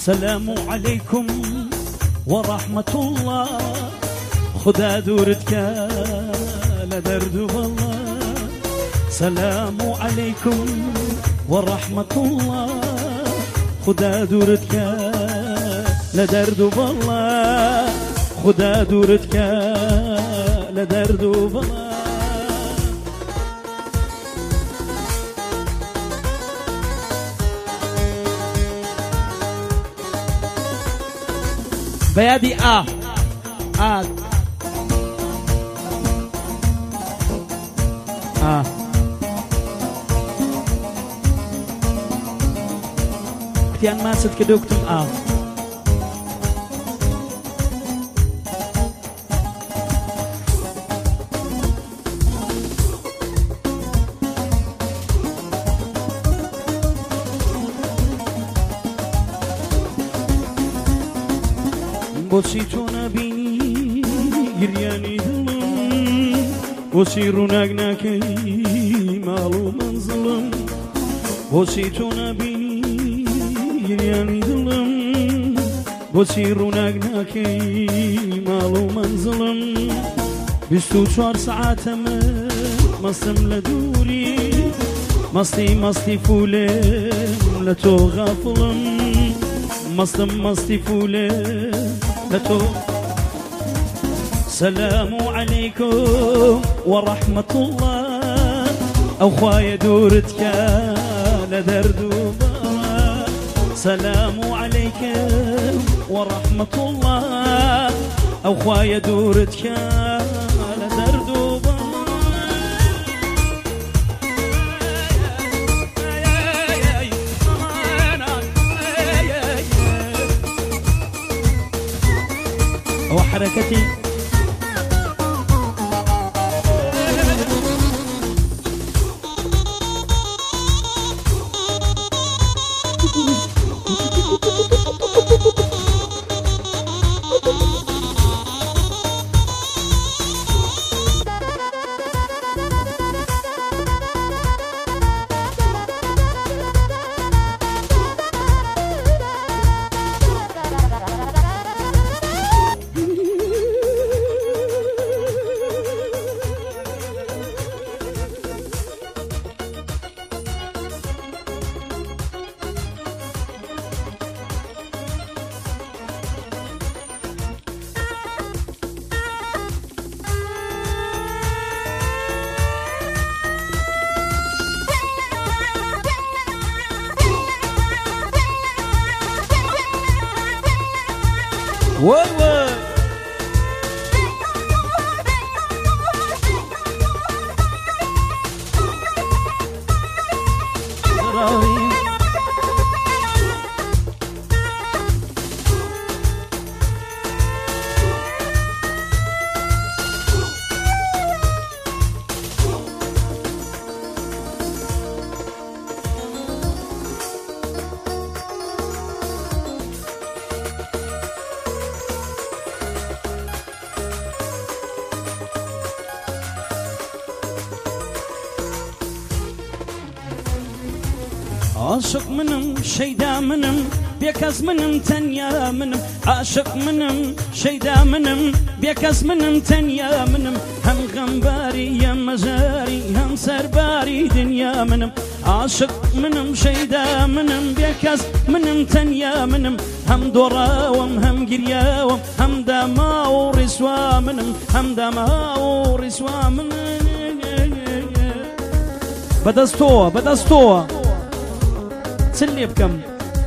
سلام عليكم ورحمة الله خدا دورتك لدرد والله سلام عليكم ورحمة الله خدا دورتك لدرد والله خدا دورتك لدرد والله بيادي كتيان ما ست كدوكتم بۆچی تۆ نبینی گریانی دڵم بۆچی ڕووناک ناکەی ماڵ و مەنزڵم بۆچی تۆ نبینی گریانی دڵم بۆچی ڕووناک ناکەی ماڵ و مەنزڵم 24 سەعاتەمە مەستم لە دووری مەستی فولێم لە تۆ غافڵم مەستی فولێم لتو سلام عليكم ورحمة الله أو خوايا دورتك لدرد وبا سلام عليكم ورحمة الله أو خوايا دورتك لدرد وبا وحركتي وي عاشق منم شيدا منم بيكز منم تنيا منم عاشق منم شيدا منم بيكز منم تنيا منم هم غنباري يا مجاري هم سرباري دنيا منم عاشق منم شيدا منم بيكز منم تنيا منم هم دوراوم هم قرياوم هم دما ورسوا منم هم دما ورسوا منم بدستوا سلي بكم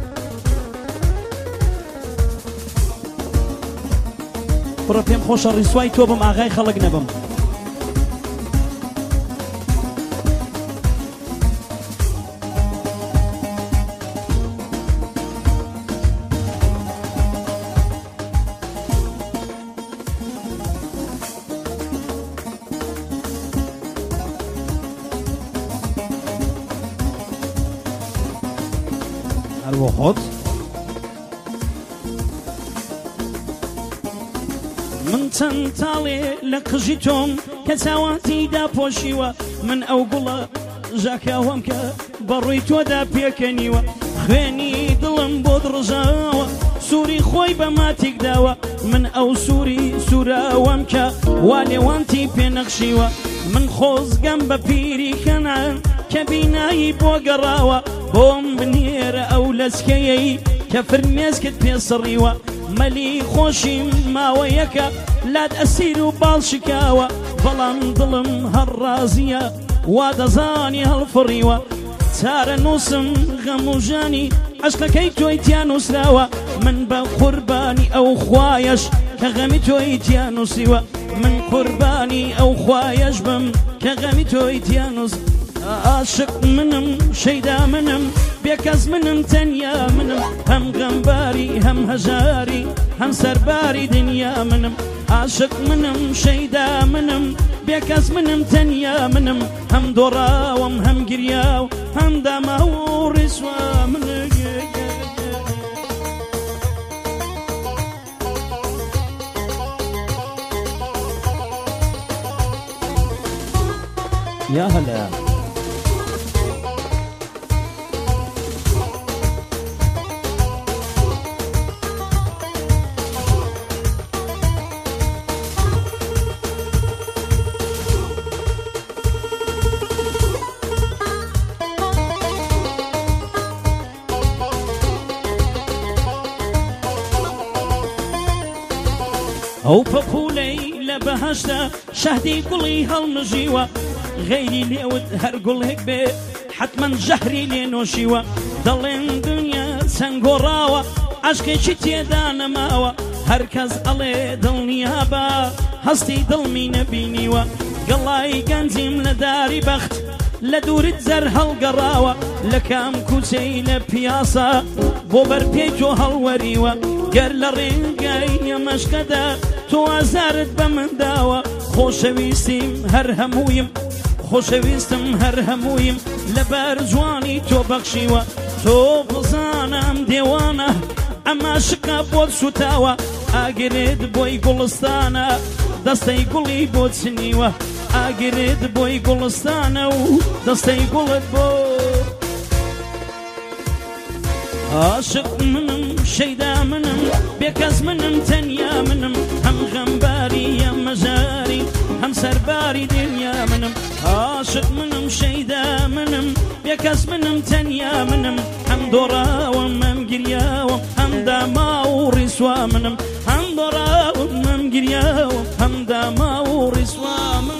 برا بيم خوش الرسواي توبم آغاي خلق نبم الوخوت من تنتالي لقجيتم كسواتي دا بوشيوا من أوقلا ژاکاوەم کە بەڕووی تۆدا پێکەنیوە خوێنی دڵم بۆ دڕژاوە سووری خۆی بە ماتێک داوە من ئەو سووری سووراوەم کە وا لێوانتی پێنەخشیوە من خۆزگەم بە پیری کەنان کە بینایی بۆ گەڕاوە بۆم بنێرە ئەو لەسکەیەی کە فرمێسکت پێسڕیوە مەلی خۆشیم ماوەیەکە لات ئەسیر و باڵ شکاوە بەڵام دڵم هەر ڕازیە وا دەزانی هەڵفڕیوە چارە نووسم غەم و ژانی عەشقەکەی تۆی تیا نووسراوە من بە قوربانی ئەو خوایەش کە غەمی تۆی تیا نووسیوە من قوربانی ئەو خوایەش بم کە غەمی تۆی تیا نووس عاشق منم شەیدا منم بێکەس منم تەنیا منم هەم غەمباری هەم هەژاری هەم سەرباری دنیا منم عاشق منم شەیدا منم بێکەس منم تەنیا منم هەم دۆڕاوم هەم گریاو هەم داماو و ڕیسوا منم يا هلا ئەو پەپولەی لە بەهەشتا شەهدی گوڵی هەڵمژیوە غەیری لێوت هەر گوڵێک بێ حتمەن ژەهری لێ نۆشیوە دەڵێن دنیا چەنگۆڕاوە عەشقێکی تێدا نەماوە هەر کەس ئەڵێ دڵنیا بە هەستی دڵمی نەبینیوە گەڵای گەنجیم لە داری بەخت لە دوورت زەر هەڵگەڕاوە لە کام کوچەی لە پیاسە بۆ بەرپێی تۆ هەڵوەریوە گەر لە ڕێگای ئەمەشکەدا تۆ ئازارت بە من داوە خۆشەویستیم هەر هەموویم خۆشەویستم هەر هەموویم لەبەر جوانی تۆ بەخشیوە تۆ بزانم دێوانە ئەمە شکە بۆت سوتاوە ئاگرێت بۆی گوڵستانە دەستەی گوڵی بۆ چنیوە ئاگرێت بۆی گوڵستانە و دەستەی گوڵت بۆ عاشق منم شەیدا منم بێکەس منم تەنیا منم هەم غەمباری هەم مەژاری هەم سەرباری دنیا منم عاشق منم شەیدا منم بێکەس منم تەنیا منم هەم دۆڕاوم هەم گریاوم هەم داما و ڕیسوا منم هەم دۆڕاوم هەم گریاوم هەم داما و ڕیسوا منم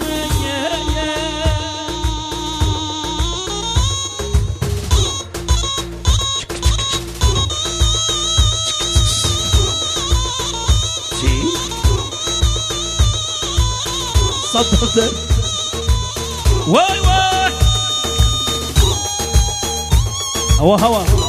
صدقت واي واي هوا